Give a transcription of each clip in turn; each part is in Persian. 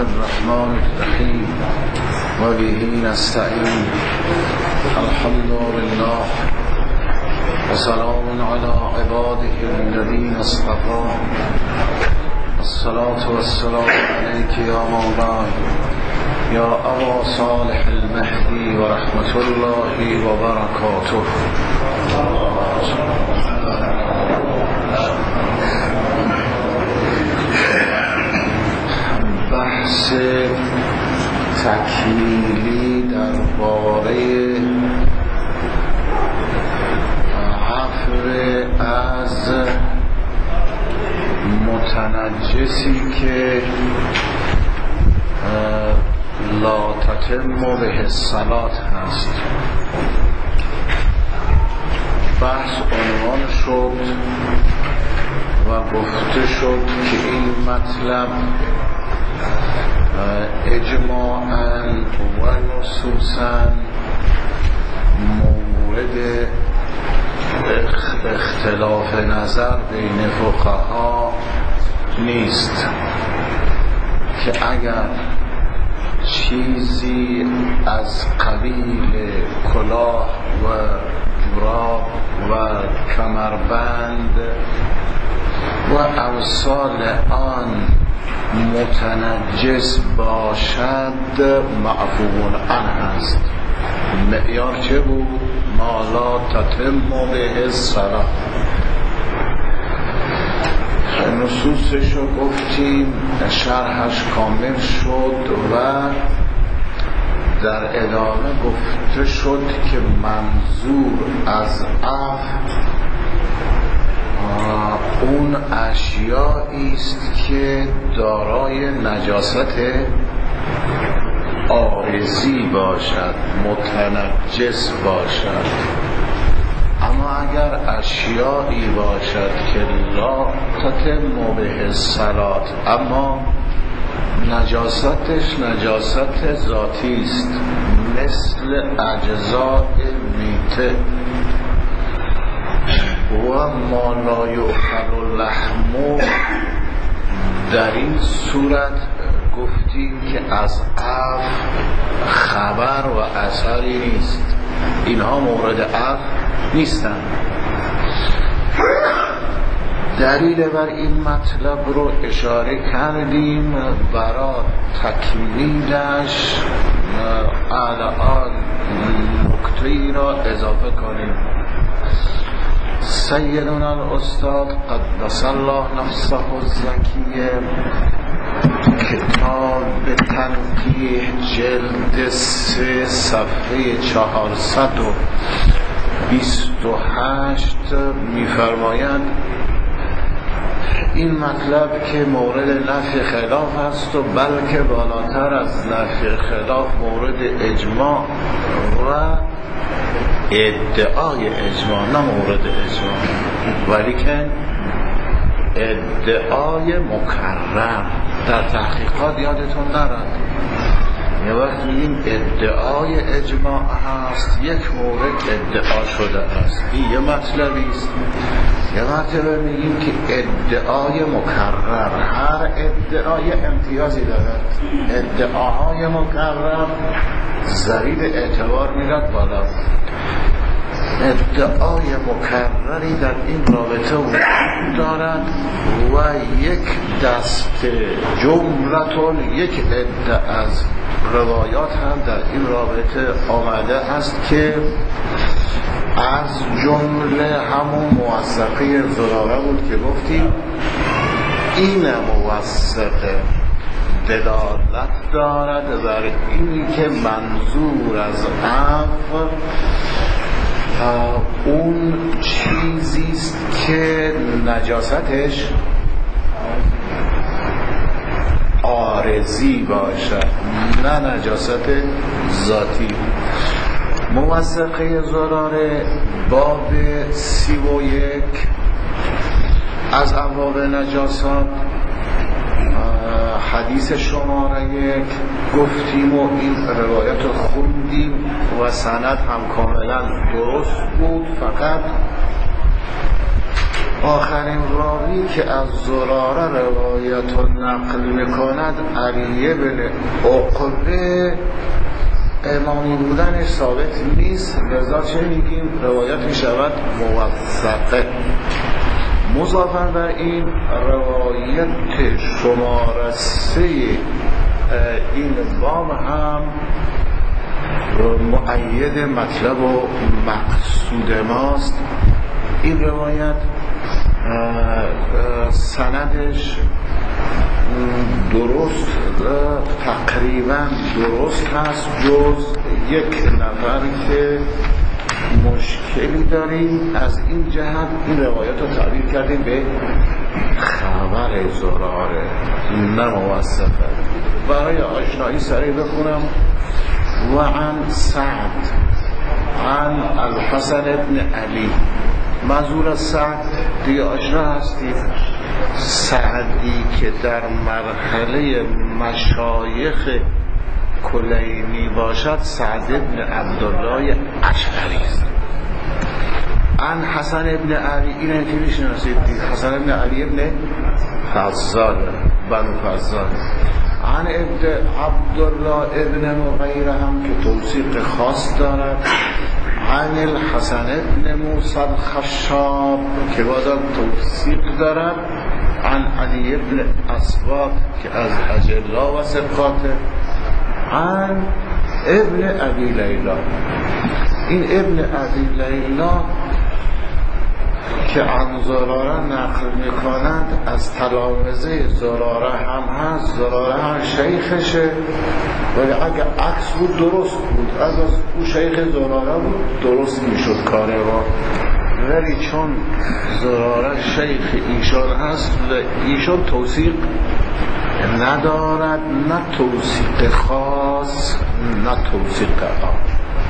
الرحمن الرحیم و به نستعین. الحمد لله و سلام علی عباده الذین اصطفی. الصلاة والسلام علیک یا مولاي یا ابا صالح المهدی و رحمت الله و برکاته. بحث تکمیلی درباره عفو از متنجسی که لا تتم به الصلاة هست. بحث عنوان شد و گفته شد که این مطلب اجماعاً و نصوصاً مورد اختلاف نظر بین فقها نیست که اگر چیزی از قبیل کلاه و جوراب و کمربند و امثال آن متنجس باشد معفو عنه است. معیار چه بود؟ ما لا تتم به الصلاة. نصوصشو گفتیم، شرحش کامل شد و در ادامه گفته شد که منظور از عفو اون اشیایی است که دارای نجاست عارضی باشد، متنجس باشد. اما اگر اشیایی باشد که لا تتم به الصلاة اما نجاستش نجاست ذاتی است، مثل اجزاء میته و ما لا یؤکل لحمه، در این صورت گفتیم که از عفو خبر و اثری نیست، اینها مورد عفو نیستند. دلیل بر این مطلب رو اشاره کردیم، برای تکمیلش الان نکته‌ای را اضافه کنیم. سیدنا الاستاد قدس الله نفسه الزکیه کتاب تنقیح جلد 3 صفحه 428 می‌فرمایند این مطلب که مورد نفی خلاف است و بلکه بالاتر از نفی خلاف مورد اجماع و ادعای اجماع، نه مورد اجماع ولیکن ادعای مکرر. در تحقیقات یادتون نرد یه وقت میگیم ادعای اجماع هست، یک مورد ادعا شده است، این یه مطلبی است. یه مرتبه میگیم که ادعای مکرر، هر ادعای امتیازی دارد. ادعاهای مکرر ضریب اعتبار میرد بالا. ادعای مکرری در این رابطه وجود دارد و یک دست جملتون، یک عده از روایات هم در این رابطه آمده است که از جمله همون موثقه زراره بود که گفتیم این موثقه دلالت دارد بر اینی که منظور از عفو اون چیزی است که نجاستش عارضی باشد، نه نجاست ذاتی. موثقه زراره باب 31 از ابواب نجاسات حدیث شماره 1 گفتیم و این روایت رو خوندیم و سند هم کاملا درست بود، فقط آخرین راوی که از زراره روایت و نقل میکند علی بن عقبه امامی بودن ثابت نیست، لذا چه میگیم؟ روایت میشود موثقه. مضافاً بر این روایت شماره 3 این باب هم مؤید مطلب و مقصود ماست. این روایت سندش درست تقریبا درست هست، جز یک نفر که مشکلی داریم. از این جهت این روایت رو تعبیر کردیم به خبر زراره، نه موثقه. برای آشنایی سریع بخونم: و عن سعد عن الحسن ابن علی. منظور از سعد دیگه آشنا هستیم، سعدی که در مرحله مشایخ کلینی باشد سعد ابن عبدالله اشعری است. عن حسن ابن علی، این که میشناسید، حسن ابن علی ابن فضال بنو فضال. عن ابن عبدالله ابن مغیره هم که توثیق خاص دارد. عن الحسن ابن موسی الخشاب که بازم توثیق دارد. عن علی ابن اسباط که از اجلا و ثقاته. عن ابن ابی لیلا. این ابن ابی لیلا که عن زراره نقل میکنند از تلامذه زراره هم هست، زراره هم شیخشه، ولی اگه عکس بود درست بود، از او شیخ زراره بود درست میشد کاره را، ولی چون زراره شیخ ایشان هست و ایشان توثیق ندارد، نه توثیق خاص نه توثیق عام.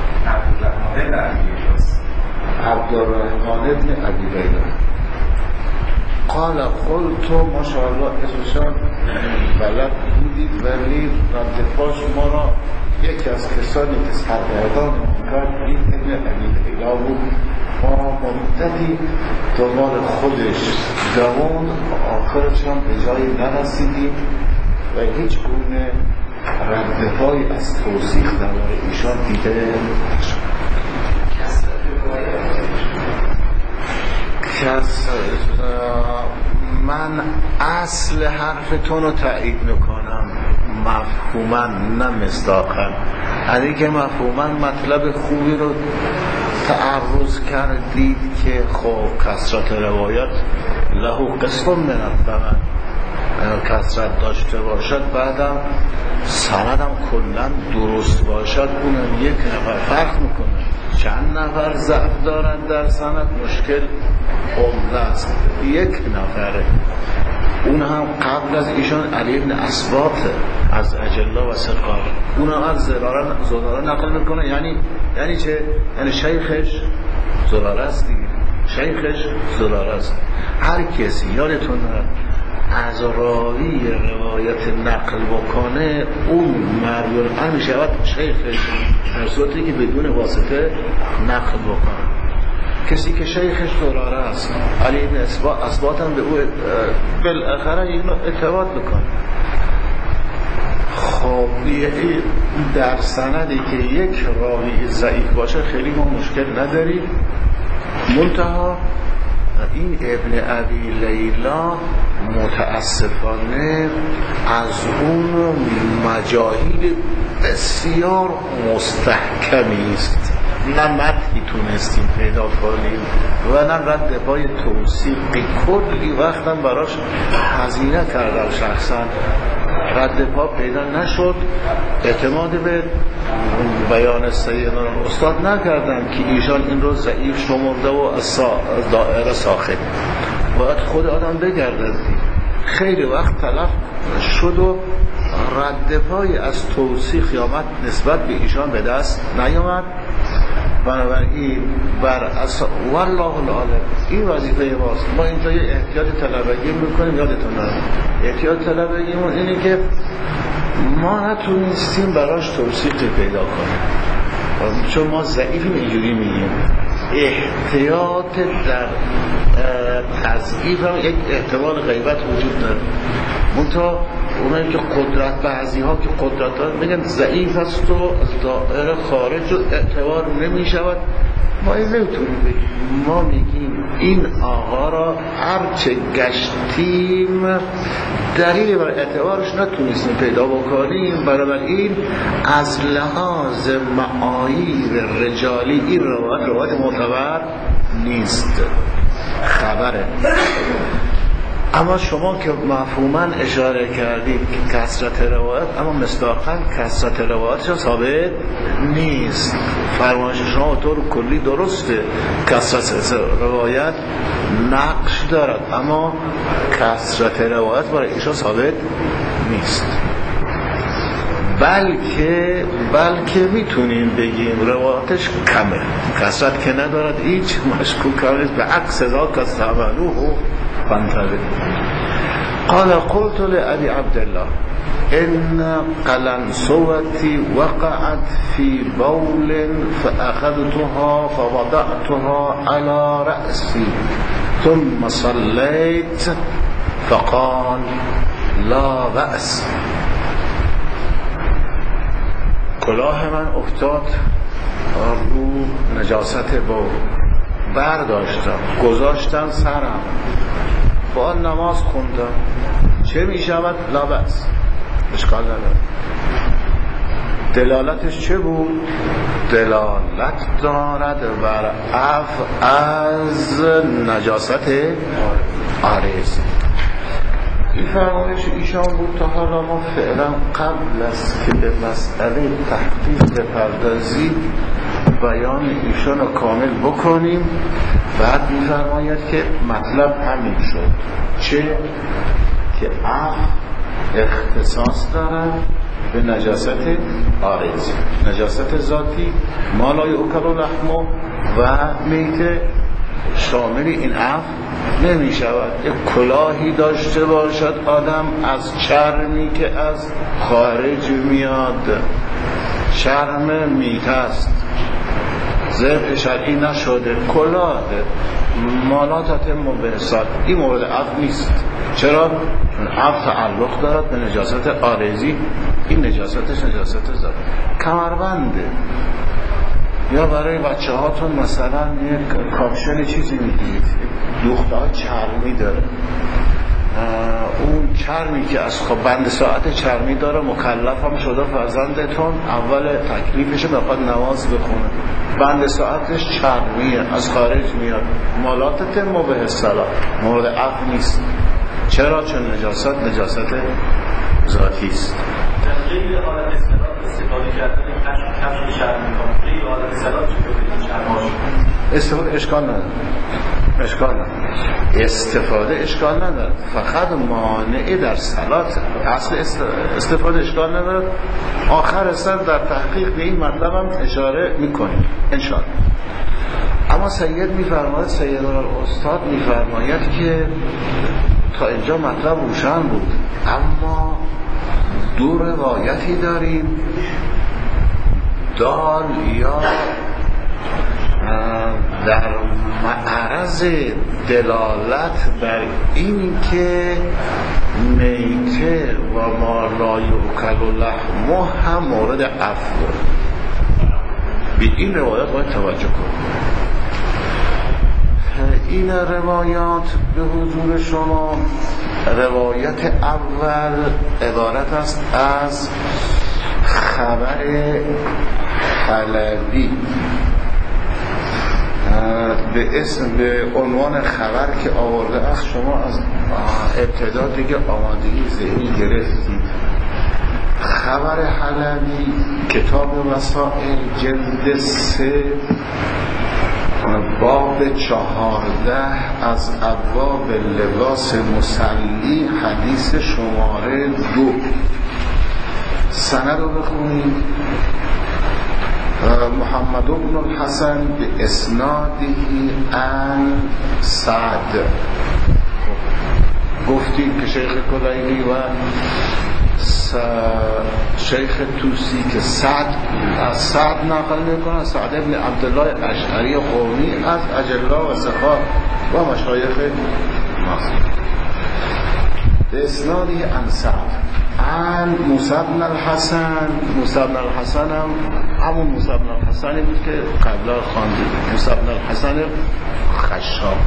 عبدالرحمن ابن ابی لیلا قال قلت ماشاءالله اسمشان بلد بودید، ولی رد پاش ما را یکی از کسانی که سرگردان میکرد این ابن ابی لیلا بود. ما مدتی دنبال خودش دوان، آخرشان به جایی نرسیدیم و هیچ گونه رد پای از توثیق درباره ایشان دیده نشد. من اصل حرفتون رو تایید میکنم مفهوما نه مصداقا. یعنی که مفهوما مطلب خوبی رو تعرض کردید که خب کثرت روایات له قسم من الثمن، کثرت داشته باشد بعدم سندم کلا درست باشد، اونم یک نفر فرق میکنه. چند نفر ضعف دارند در سند مشکل عمده است، یک نفره، اون هم قبل از ایشان علی ابن اسباط از اجلا و ثقات، اون هم از زراره نقل میکنه. یعنی چه؟ یعنی شیخش زراره است دیگه، شیخش زراره است. هر کسی یادتون از راوی روایت نقل بکنه اون مروی هم شود شیخش، در صورتی که بدون واسطه نقل بکنه. کسی که شیخش زراره است، علی ابن اسباط هم به او بالاخره اینو اعتماد بکنه. خب در سندی که یک راوی ضعیف باشه خیلی ما مشکل نداریم، منتها این ابن ابی لیلا متاسفانه از اون مجاهیل بسیار مستحکمی است، نه مدحی تونستیم پیدا کنیم و نه رد پای توثیقی. کلی وقتم براش هزینه کردم، شخصا رد پا پیدا نشد. اعتماد به بیان سیدنا استاد نکردم که ایشان این رو ضعیف شمرده و از دائره ساخت، باید خود آدم بگردد. خیلی وقت تلف شد و رد پای از توثیق یا نسبت به ایشان به دست نیامد. بنابراین والله العالم این وظیفه ماست. ما اینجا یه احتیاط طلبگی میکنیم، یادتون نره احتیاط طلبگیمون اینه که ما نتونستیم براش توثیق پیدا کنیم، چون ما ضعیفیم اینجوری میگیم. احتیاط در تضعیف هم یک احتمال غیبت وجود داره. منتها اونایی که قدرت، بعضی ها که قدرت دارن میگن ضعیف است و از دائره خارج و اعتبار نمی شود. ما این نمیتونیم بگیم. ما میگیم این آقا را هرچه گشتیم دلیلی بر اعتبارش نتونستیم پیدا بکنیم، بنابراین از لحاظ معاییر رجالی این روایت معتبر نیست، خبره. اما شما که مفهوما اشاره کردید که کثرت روایت، اما مصداقاً کثرت روایت ثابت نیست. فرمایش شما طور کلی درسته، کثرت روایت نقش دارد، اما کثرت روایت برای ایشان ثابت نیست. بلکه میتونیم بگیم روایتش کمه، کثرت که ندارد، هیچ مشکوک نیست، به عکس ذاک استعملوه فانتظر. قال قلت لأبي عبد الله إن قلنسوتي وقعت في بول فأخذتها فوضعتها على رأسي ثم صليت فقال لا بأس. کلاه من افتاد رو نجاست بول، برداشتم گذاشتم سرم، با نماز خوندم، چه می شود؟ لا بأس، اشکال نداره. دلالتش چه بود؟ دلالت دارد بر عفو از نجاست عارض. این فرمایش ایشان بود. تا حالا ما فعلا قبل است که به مسئله تحقیق بپردازیم بیان ایشان رو کامل بکنیم. بعد می‌فرماید که مطلب همین شد، چه که عفو اختصاص دارد به نجاست عارض، نجاست ذاتی ما لا یؤکل لحمه و میته شامل این عفو نمی شود. یک کلاهی داشته باشد آدم از چرمی که از خارج میاد، چرم میته است، ذبح شرعی نشده، کلاه مالات تتم به حساب، این مورد عفو نیست. چرا؟ چون عفو تعلق دارد به نجاست عارضی، این نجاستش نجاست ذات. کمربنده یا برای بچه هاتون مثلا یک کاپشن چیزی میگید، دوخته‌ها چرمی داره، اون چرمی که از بند ساعت چرمی داره، مکلف هم شده فرزندتون اول تکلیفش بخواد نماز بخونه، بند ساعتش چرمیه، از خارج میاد، مالات تم به الصلاة، مورد عفو نیست. چرا؟ چون نجاست ذاتی است. غیر حالت استفاده کردن کفش شرمی کنم، غیر حالت صلاة استفاده اشکال نداره، استفاده اشکال نداره، فقط مانعی در صلات. اصل استفاده اشکال نداره. آخر سر در تحقیق به این مطلب هم اشاره میکنیم انشاءالله. اما سید میفرماید، سید الاستاد میفرماید که تا اینجا مطلب روشن بود، اما دو روایتی داریم دال یا در معرض دلالت بر این که میته و ما لا یؤکل لحمه هم مورد عفو. به این روایات باید توجه کنید. این روایات به حضور شما، روایت اول عبارت است از خبر حلبی به عنوان خبر که آورده است. شما از ابتدا دیگه آمادگی ذهنی گرفتید. خبر حلبی کتاب وسائل جلد 3 باب 14 از ابواب لباس مصلی حدیث شماره 2. سند رو بخونید. محمد بن الحسن به اسنادی عن سعد. گفتیم که شیخ کلیلی و شیخ توسی که سعد از سعد نقل میکنه، سعد ابن عبدالله اشعری قومی از اجلا و سخا و مشایخ مصر به اسنادی عن سعد عن موسی بن الحسن. موسی بن الحسن هم همون موسی بن الحسنی بود که قبلا خواندیم، موسی بن الحسن خشاب.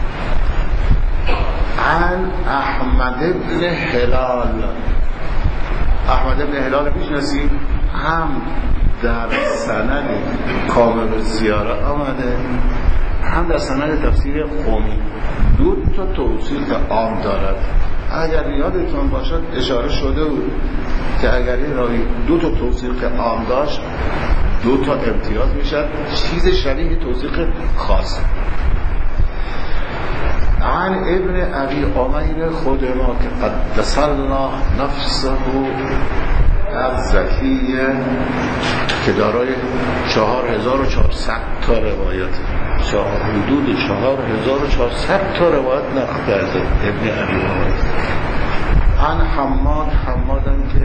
عن احمد بن هلال. احمد بن هلال میشناسید؟ هم در سند کامل الزیاره آمده، هم در سند تفسیر قومی. دو تا توصیف عام دارد. اگر یادتون باشد اشاره شده بود که اگر این راوی دو تا توصیف عام داشت، دو تا امتیاز میشد، چیز شبیه توصیف خاص. عن ابن ابی عمیر خود ما که قدس الله نفسه از زکیه که دارای 4400 تا روایت، حدود 4400 تا روایت نقل کرده ابن ابی عمیر. عن حمادم که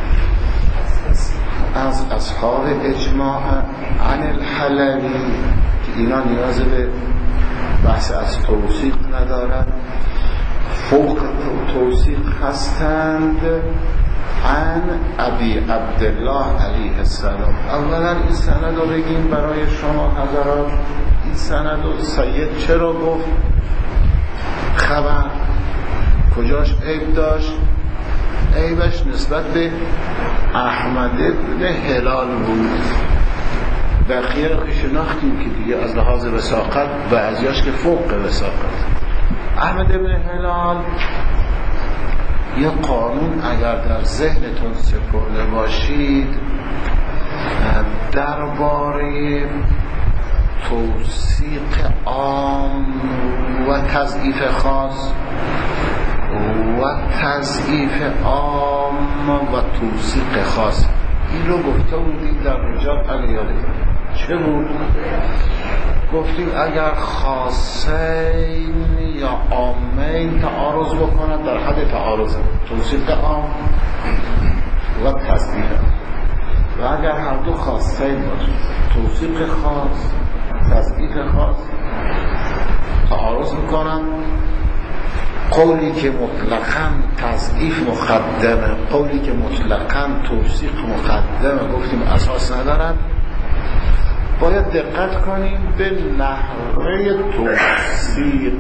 از اصحاب اجماع. عن الحلبی که اینا نیاز به بحث از توثیق ندارن، فوق توثیق هستند. عن ابی عبدالله علیه السلام. اولا این سند رو بگیم برای شما حضرات. این سند رو سید چرا گفت؟ خبر کجاش عیب داشت؟ عیبش نسبت به احمد بن هلال بود. بقیه رو که شناختیم که دیگه از لحاظ وثاقت بعضیاش که فوق وثاقت. احمد بن هلال یه قانون اگر در ذهنتون سپرده باشید درباره توثیق عام و تضعیف خاص و تضعیف عام و توثیق خاص، این رو گفته بودیم در رجال علیاله. چه بود؟ گفتیم اگر خاصین یا عامین تعارض بکنند در حد تعارض، توصیف عام و تضعیف، و اگر هر دو خاصین باشه، توصیف خاص تضعیف خاص، تعارض میکنن. قولی که مطلقاً تضعیف مقدمه، قولی که مطلقاً توثیق مقدمه، گفتیم اساس ندارن. باید دقت کنیم به نحوه توثیق.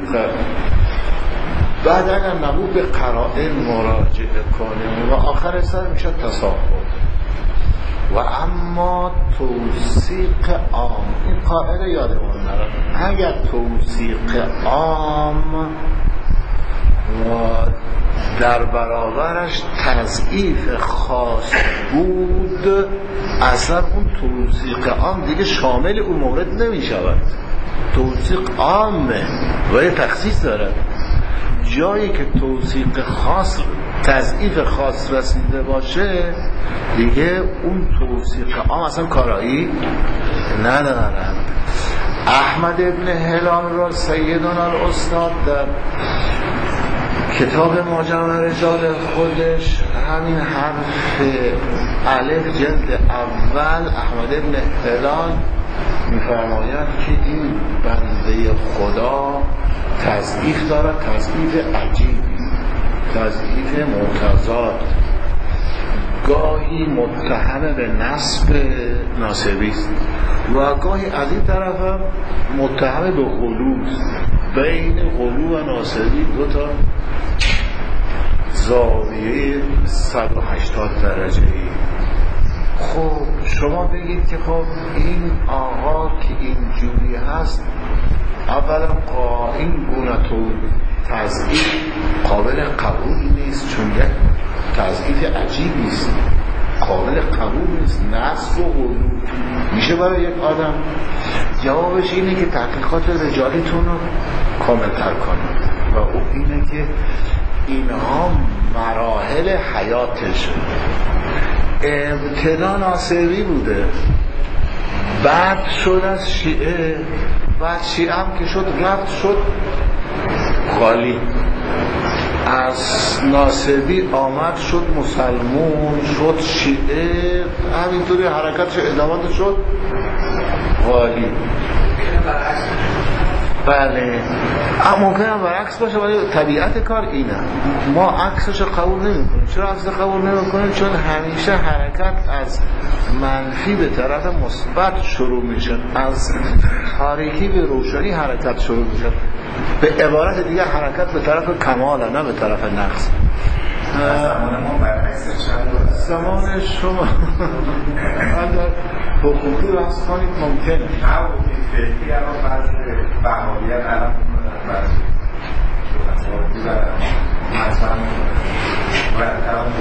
بعد اگر نبود به قرائن مراجعه کنیم و آخر سر میشه تصاحب. و اما توثیق عام، این قاعده یادمون نره، اگر توثیق عام و در برابرش تضعیف خاص بود، اصلا اون توثیق عام دیگه شامل اون مورد نمی شود. توثیق عامه و یه تخصیص داره. جایی که توثیق خاص تضعیف خاص رسیده باشه دیگه اون توثیق عام اصلا کارایی ندارن. احمد ابن هلال را سیدنا الاستاد در کتاب مجمع رجال خودش همین حرف الف جلد اول احمد ابن هلال میفرماید که این بنده خدا تضعیف دارد، تضعیف عجیب، تضعیف متضاد، گاهی متهم به نصب ناصبی است و گاهی از این طرف هم متهم به غلو. بین غلو و ناصبی دو تا زاویه 180 درجه ای. خب شما بگید که خب این آقا که اینجوری هست، اولا این گونه تو تضعیف قابل قبول نیست، چون یک تضعیف عجیبی است، قابل قبول نیست. نصب و غلو میشه برای یک آدم؟ جوابش اینه که تحقیقات رجالیتون رو کامل تر کنید و او اینه که اینها مراحل حیاتش ابتدا ناصری بوده، بعد شد از شیعه، بعد شیعه هم که شد رفت شد غالی. از ناصبی آمد شد مسلمون، شد شیعه، همینطوری حرکتش ادامه شد والی. بله ممکنه برعکس باشه، ولی طبیعت کار اینه. ما عکسش قبول نمی‌کنیم. چرا عکسش قبول نمی‌کنیم؟ چون همیشه حرکت از منفی به طرف مثبت شروع میشه، از تاریکی به روشنی حرکت شروع میشه. به عبارت دیگه حرکت به طرف کماله، نه به طرف نقص. زمان ما برعکس چند زمان شما اگر حقوقی بحث کنید ممکنه. نه فکری الان بعض بهاییت الان بعض شخصاتی و مثلا و الان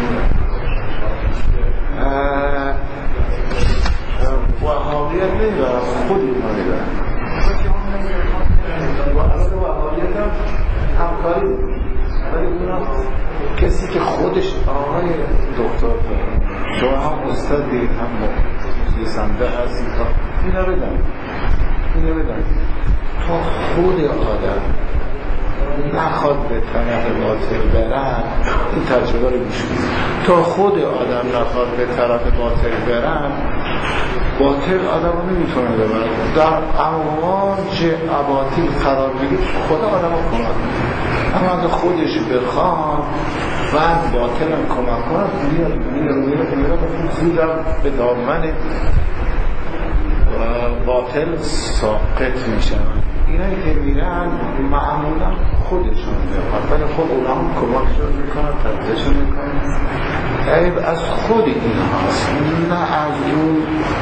وهابیت نمیدارم، خودی ما میدارم. وهابیت هم همکاری ولی اونا کسی که خودش آقای دکتر شما هم استادی هم مخلصنده هستی اینو بدن تا خود آدم نخواد به طرف باطل برن، این تجربه رو گوش کنید، تا خود آدم نخواد به طرف باطل برن، باطل آدم رو نمیتونه ببرن. در امواج اباطیل قرار بگید خدا آدم رو کمک کنه، اما اگه خودش بخواد بعد باطل هم کمک کنه میره زودم به دامن باطل ساقط میشن. اینایی که میرن معمولا خودشون میخواد، ولی خود اونا هم کمکشون میکنن، تبدیلشون میکنن. عیب از خود این هاست، نه از اون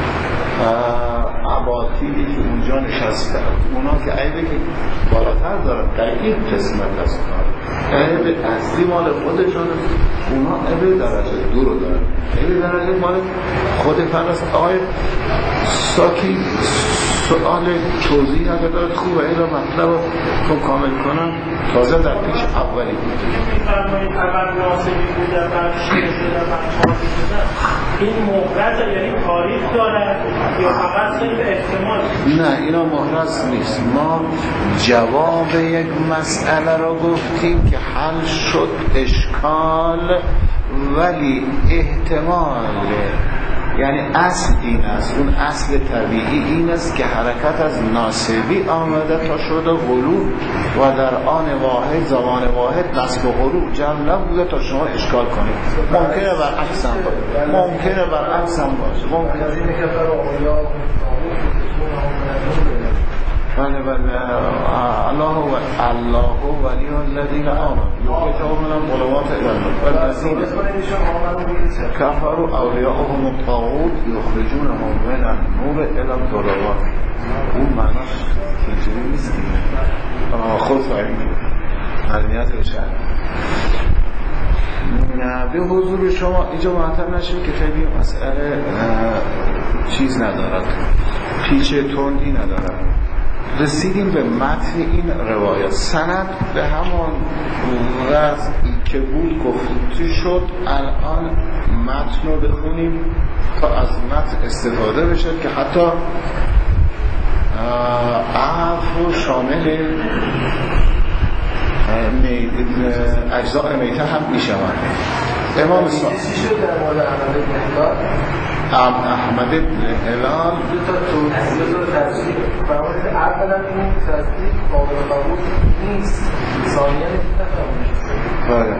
اباطیلی که اونجا نشسته. اونا که عیبه که بالاتر دارن در این قسمت از کار، عیب اصلی مال خودشون، اونا عیب درجه دو رو دارن. عیب درجه مال خود فرست. آقای ساکی سؤال توضیح اگه دارد خوبه، این رو مطلب رو کامل کنم. تازه در پیش اولی میفرمایید اول ناصبی بوده بعد شیعه شده بعد چهارسی شده، این محرز یعنی تاریخ دارد یا فقط صرف احتمال؟ نه اینا محرز نیست. ما جواب یک مسئله رو گفتیم که حل شد اشکال، ولی احتمال یعنی اصل این است، اون اصل طبیعی این است که حرکت از ناصبی آمده تا شده غلو و در آن واحد زمان واحد نصب و غلو جمع نبوده تا شما اشکال کنید. ممکنه برعکس هم باشه، ممکنه برعکس هم باشه، ممکنه که بله الله ولی الذین آمنوا یخرجهم من الظلمات الی النور والذین کفروا اولیاءهم الطاغوت یخرجونهم من النور الی الظلمات. اون معناش اینجوری نیست دیگه، خود فهمید علمیت روشن. به حضور شما اینجا معطل نشید که خیلی مسئله چیز ندارد، پیچ تندی ندارد. رسیدیم به متن این روایت. سند به همان وضعی که بود گفته شد. الان متن رو بخونیم تا از متن استفاده بشه که حتی عرف رو شامل اجزاء میته هم میشوند. امام صادق احمد بن هلال دو تا تصدیق فرمایید. اولا این تصدیق قابل قبول نیست، ثانیاً بله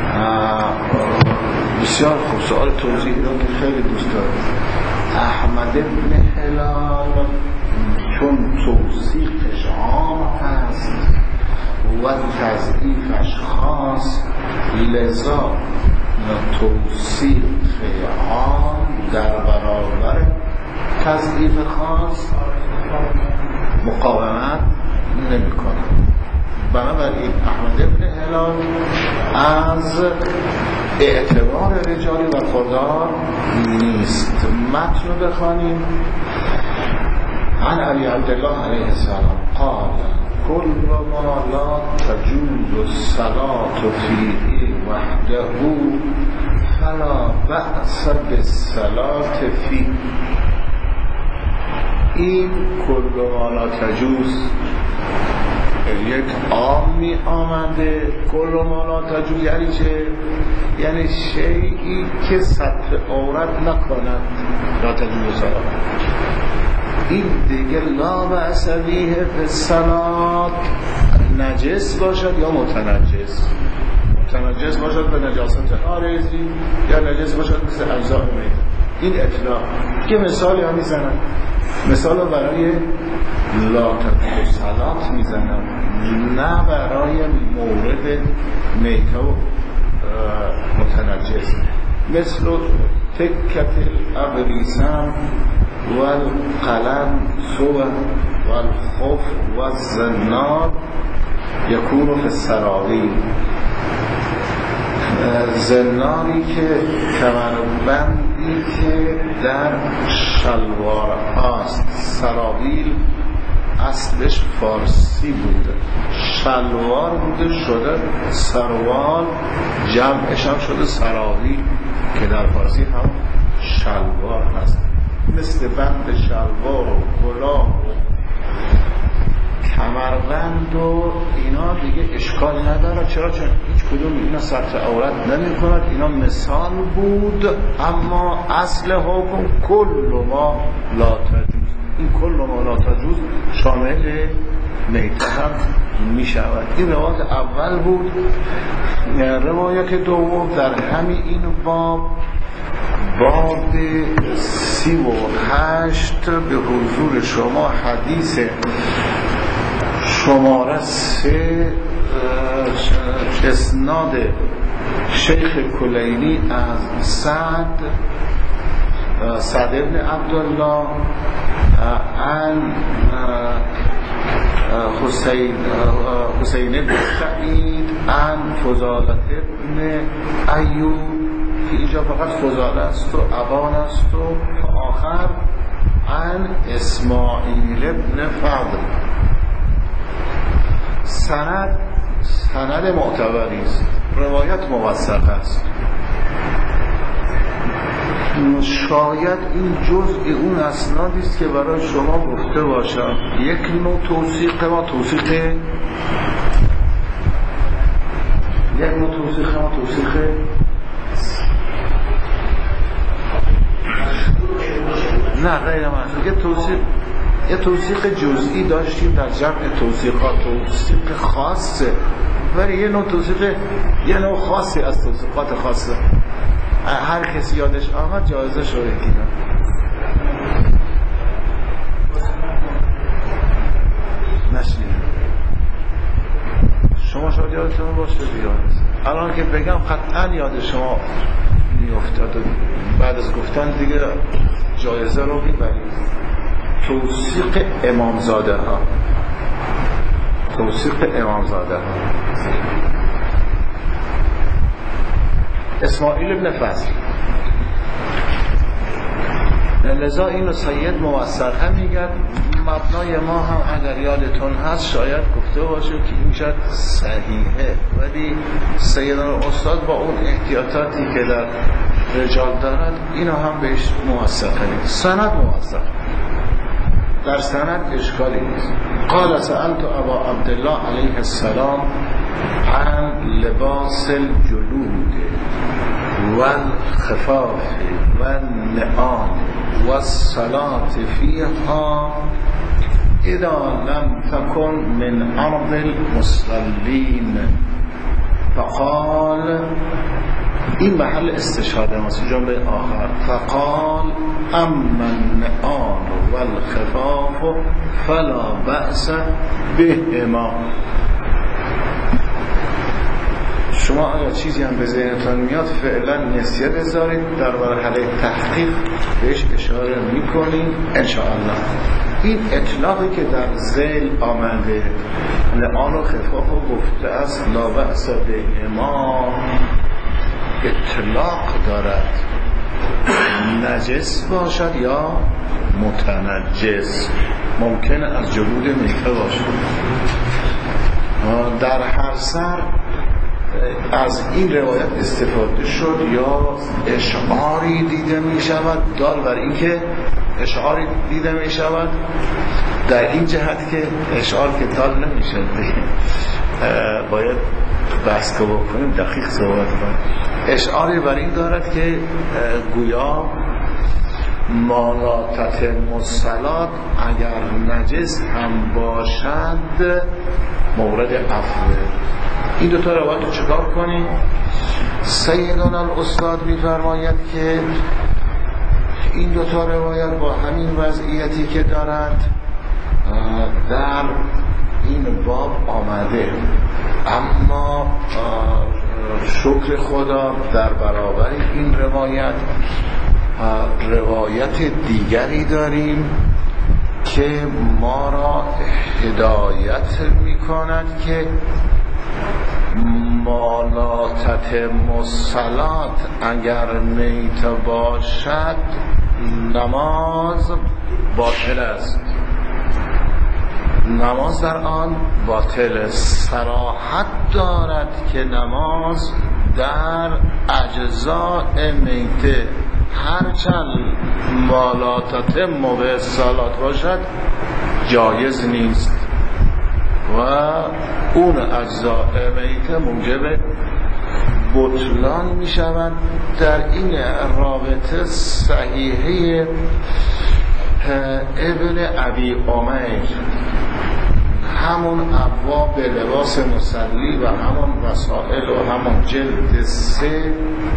بسیار خوب سوال توضیح رو که خیلی دوست دارم. احمد بن هلال چون توصیفش عام هست و تضعیفش خاص، لذا توصیف عام در برابر تضعیف خاص مقاومت نمی کنه. بنابراین احمد بن هلال از اعتبار رجالی و خوددار نیست. متن رو بخوانیم. عن علی عبدالله علیه السلام قال كل ما لا تجوز الصلاة فيه وحده فلا بأس بالصلاة فيه. این کل ما لا تجوز یک عامی آمده کل ما لا تجوز، یعنی چه؟ یعنی شیئی که سطر عورت نکند لا تجوز صلاة. این دیگه لا بأس به فی الصلاة، نجس باشد یا متنجس. متنجس باشد به نجاست عارضی یا نجس باشد مثل اجزاء میت. این اطلاق که مثالی هم میزنم، مثال برای لا تجوز صلاة میزنم، نه برای مورد میته و متنجس. مثل تکت الابریسم و القلم سوى و الخف و الزنار یکون فی السراویل. زناری که کمربندی که در شلوار هاست. سراویل اصلش فارسی بوده، شلوار بوده شده سروال، جمعش هم شده سراویل که در فارسی هم شلوار هست. مثل بند شلوار و کلاه و کمربند و اینا دیگه اشکال نداره. چرا؟ چون هیچ کدوم اینا سطر عورت نمی کند. اینا مثال بود، اما اصل حکم کل ما لا تجوز. این کل ما لا تجوز شامل میته هم می شود. این روایت اول بود. روایت دوم در همین این باب 38 به حضور شما حدیث شماره 3 اسناد شیخ کلینی از سعد ابن عبدالله عن حسین بن سعید عن فضالة ابن ایوب، که اینجا فقط فضاله است و ابان است و آخر عن اسماعیل ابن فضل. سند معتبری است، روایت موثق است. شاید این جزء اون اسنادی است که برای شما گفته باشم. یک نوع توثیق ما توثیق نه غیر منظور. یه توثیق جزئی داشتیم در جمع توثیقات، توثیق خاصه، ولی یه نوع توثیق، یه نوع خاصی از توثیقات خاصه. هر کسی یادش آمد جایزه شو یکیدن. نشنید شما شاید یادتون باشه دیگه. الان که بگم قطعا یاد شما میافتاد و بعد از گفتن دیگه جایزه رو میبرید. توثیق امامزاده ها، اسماعیل ابن فضل. لذا اینو سید موثق هم میگه. مبنای ما هم اگر یادتون هست شاید گفته باشه که اینجا صحیحه، ولی سیدان استاد با اون احتیاطاتی که در رجال دارد اینو هم بهش موثقه. سند موثق، در سند اشکالی نیست. قال سألت ابا عبدالله علیه السلام عن لباس الجلود والخفاف والنعال والصلاة فيها اذا لم تكن من عرض المصلين. فقال، این محل استشهاده ماست، جمله آخر. فقال اما النعال والخفاف فلا بأس بهما. شما آیا چیزی هم به ذهنتان میاد فعلا نسیه بذارید، در مرحله تحقیق بهش اشاره میکنید انشاءالله. این اطلاقی که در ذیل آمده نعال و خفاف و گفته است لا بأس بهما، اطلاق دارد، نجس باشد یا متنجس، ممکنه از جلود میته باشد. در هر سر از این روایت استفاده شد یا اشعاری دیده می شود، دال بر این که اشعاری دیده می شود در این جهت که اشعار که تال نمیشه باید بحث که بکنیم دقیق صحبت کنیم. اشعاری بر این دارد که گویا مالاتت مصلات اگر نجس هم باشد مورد عفو. این دوتا روایت رو چکار کنیم؟ سیدنا الاستاد می‌فرماید که این دوتا روایت با همین وضعیتی که دارد در این باب آمده، اما شکر خدا در برابر این روایت دیگری داریم که ما را هدایت می‌کند که مالاتت مصلات اگر میت باشد نماز باطل است، نماز در آن باطل. صراحت دارد که نماز در اجزاء میته هرچند مالاتت مبصلات باشد جایز نیست و اون اجزاء میته موجب بطلان می شود. در این رابطه صحیحه ابن ابی عمیر همون ابواب لباس مصلی و همون مسائل و همون جلد 3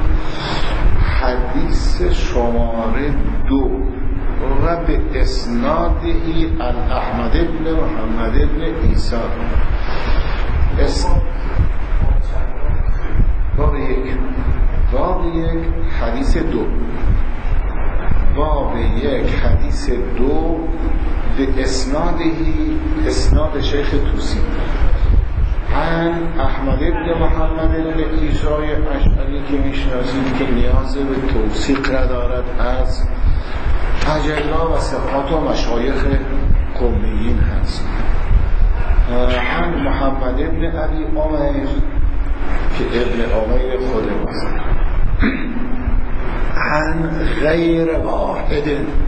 حدیث شماره 2 و به اسنادهی احمد ابن محمد ابن عیسی باب یک حدیث 2 باب یک حدیث 2 به اسنادهی اسناد شیخ توسی عن احمد ابن محمد ابن عیسی اشعری که میشناسید که نیاز به توثیق ندارد از اجلا و ثقات و مشایخ قومیین هست. عن محمد ابن ابی عمیر که ابن عمیر خود ماست. عن غیر واحد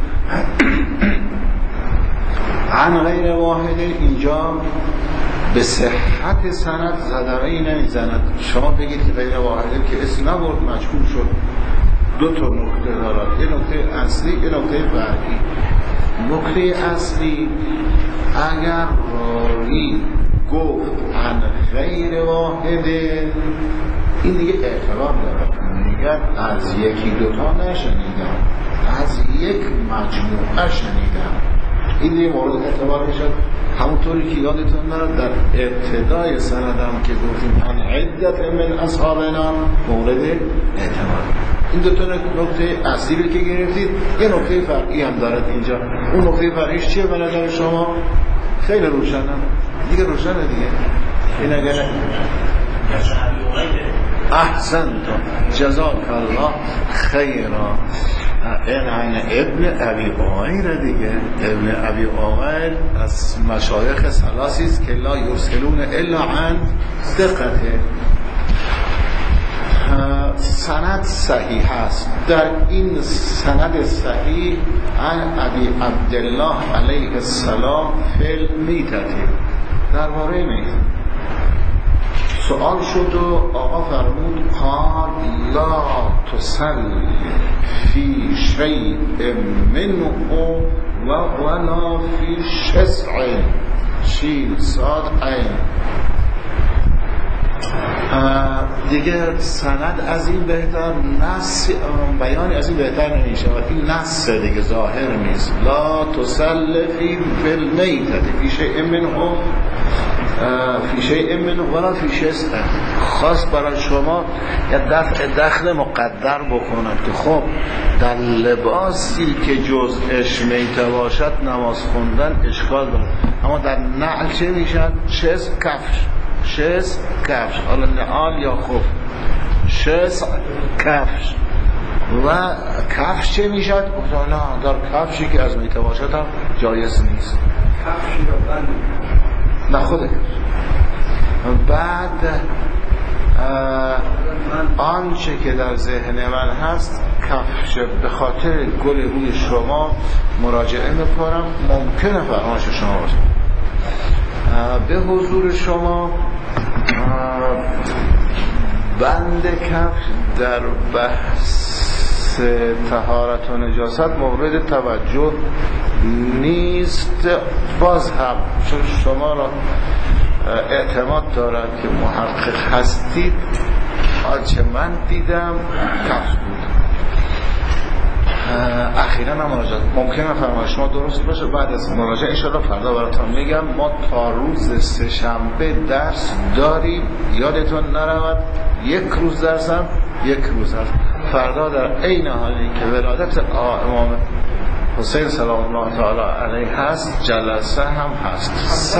عن غیر واحد اینجا به صحت سند زدمه‌ای نمیزند. شما بگید که غیر واحده که اسم نبرد مجهول شد. 2 تا نکته دارد، یه نکته اصلی یه نکته فرعی. نکته اصلی اگر راوی گفت عن غیر واحد این دیگه اعتبار دارد، میگن از یکی دوتا نشنیدم، از یک مجموعه شنیدم، این دیگه مورد اعتبار میشد. همونطوری که یادتون دارد در ابتدای سندم که گفتیم عن عدت من اصحابنا مورد اعتبار. این دو تا نکته اصلی که گرفتید. یه نکته فرعی هم دارد اینجا. اون نکته فرعیش چیه به نظر شما؟ خیلی روشنه دیگه، روشنه دیگه. این اگر احسنت جزاک الله خیرا این عن ابن ابی عمیر دیگه. ابن ابی عمیر از مشایخ ثلاثی است که لا یرسلون الا عن ثقته. سند صحیح است. در این سند صحیح عن ابی عبدالله علیه السلام فی المیتة درباره میت سوال شد و آقا فرمود قال لا تصلی فی شیء منه ولا فی شسع شین صاد عین. دیگه سند از این بهتر، نص بیان از این بهتر نمیشه. این نص دیگه ظاهر نیست. لا تصلی فی المیتة فی شیء منه فی شیء منه ولا فی شسع. خاص برای شما یه دفع دخل مقدر بکنند که خب در لباسی که جزءش میته باشد نماز خوندن اشکال دارد، اما در نعل چه میشد؟ شسع کفش، شسع کفش، حالا نعال یا خف، شسع کفش و کفش چه میشد؟ نه در کفشی که از میته باشد هم جایز نیست. کفشی رو بند نه خود بعد آنچه که در ذهن من هست کفش به خاطر گل روی شما مراجعه میکنم، ممکنه فرمایش شما باشه. به حضور شما بند کفش در بحث طهارت و نجاست مورد توجه نیست. باز هم چون شما را اعتماد دارد که محقق هستید، آنچه من دیدم کفش بود. اخیراً هم مراجعه ممکنه فرمایش شما درست باشه. بعد از مراجعه انشاءالله فردا براتون میگم. ما تا روز سه‌شنبه درس داریم، یادتون نرود. یک روز درس هم یک روز هست. فردا در عین حالی که ولادت امام حسین سلام الله تعالی علیه هست، جلسه هم هست.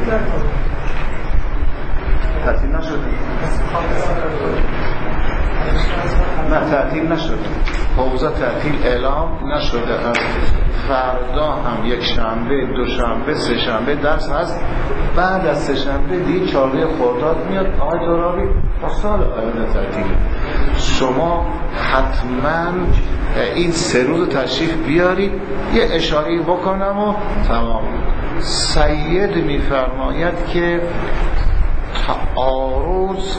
تعطیل نشد؟ نه تعطیل نشد. حوزه تعطیل اعلام نشده. فردا هم یک شنبه، دوشنبه، سه شنبه درس هست. بعد از سه شنبه دیگه چهارشنبه خرداد میاد. آقای دراوی تا سال آینده تعطیل. شما حتما این 3 روز تشریف بیارید، یه اشاره بکنم و تمام. سید میفرماید که تعارض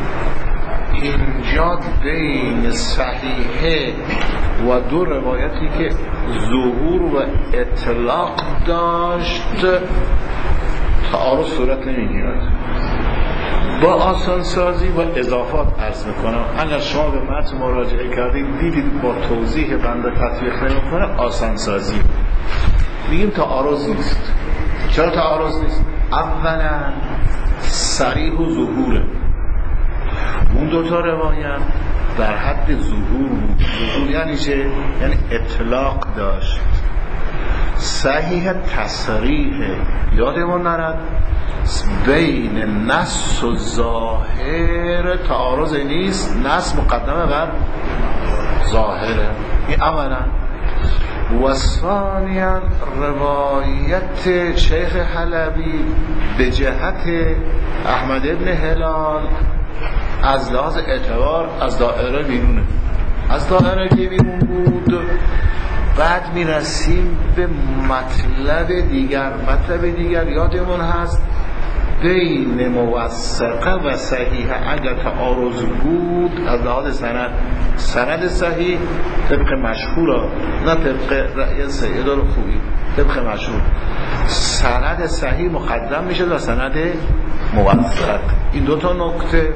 اینجا بین صحیحه و 2 روایتی که ظهور و اطلاق داشت تعارض صورت نمیگیرد. با آسانسازی و اضافات عرض میکنم. اگر شما به متن مراجعه کردید دیدید با توضیح بنده تطبیق نمیکنه، آسانسازی میگیم تعارض نیست. چرا تعارض نیست؟ اولا صریح و ظهوره. اون 2 تا روایت در حد ظهور بود. ظهور یعنی چه؟ یعنی اطلاق داشت. صحیح تصریح یادمون نرد بین نص و ظاهر تعارض نیست. نص مقدمه بر ظاهره. این اولا. و ثانیا روایت شیخ حلبی به جهت احمد ابن هلال از لحاظ اعتبار از دائره بیرونه. از دائره که بیرون بود. بعد میرسیم به مطلب دیگر. مطلب دیگر یادمون هست بین موثقه و صحیحه اگر تعارض بود از لحاظ سند صحیح طبق مشهور، نه طبق رأی سید الخویی، طبق مشهور سند صحیح مقدم میشه و سند موثق. این 2 تا نکته.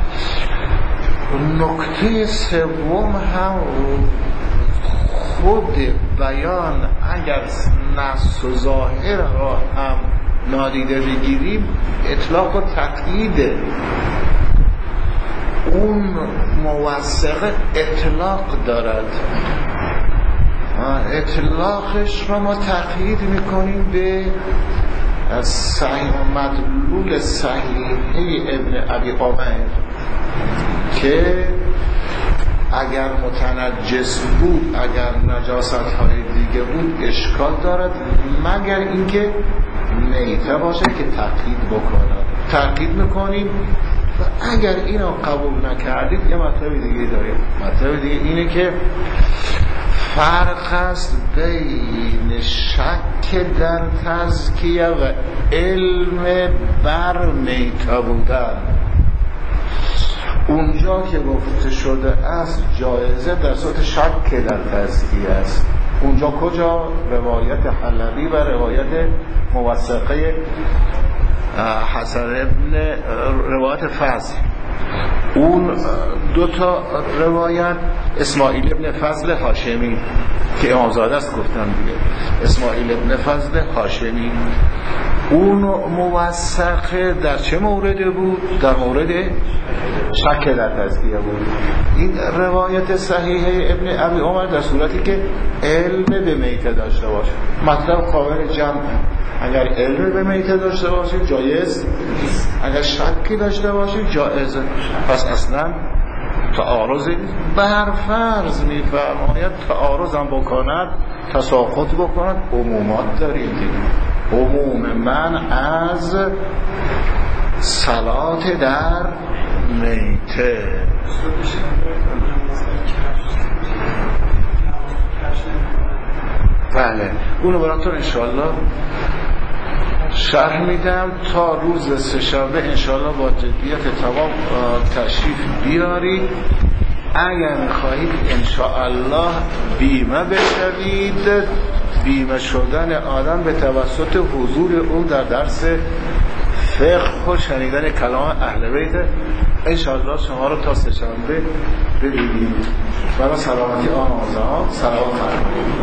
نکته سوم هم خود بیان اگر نص و ظاهر را هم نادیده بگیریم اطلاق و تقییده. اون موثقه اطلاق دارد، اطلاقش را ما تقیید میکنیم به صحیح و مدلول صحیحه ابن ابی عمر که اگر متنجس بود، اگر نجاست های دیگه بود اشکال دارد، مگر اینکه میته باشه که تقیید بکنه. تقیید میکنیم و اگر اینو قبول نکردید یه مطلب دیگه داریم. مطلب دیگه اینه که فرق است بین شک در تزکیه و علم بر میته بودن. اونجا که گفته شده است جایزه در صورت شک در تزکیه است. اونجا کجا؟ روایت حلبی و روایت موثقه حسن ابن روایت فضل. اون 2 تا روایت اسماعیل ابن فضل هاشمی که امامزاده است گفتم دیگه، اسماعیل ابن فضل هاشمی. اون موثق در چه مورد بود؟ در مورد شک در تزکیه بود. این روایت صحیحه ابن ابی عمر در صورتی که علم به میته داشته باشه. مطلب قابل جمع. اگر علم به میته داشته باشه جایز، اگر شکی داشته باشه جایزه. پس اصلا تعارض بر فرض میفرماید تعارض هم بکند، تساقط بکند، عمومات داریم دیگه. عموم من از صلات در میته. بله اونو براتون انشاءالله شرح میدم. تا روز سه‌شنبه انشاءالله با جدیت تمام تشریف بیارید. اگر میخواهید انشاءالله بیمه بشوید، بیمه شدن آدم به توسط حضور اون در درس فقه و شنیدن کلام اهل بیت انشاءالله شما رو تا سه‌شنبه ببینید. برای سلامتی آن آزاد سلام فرمایید.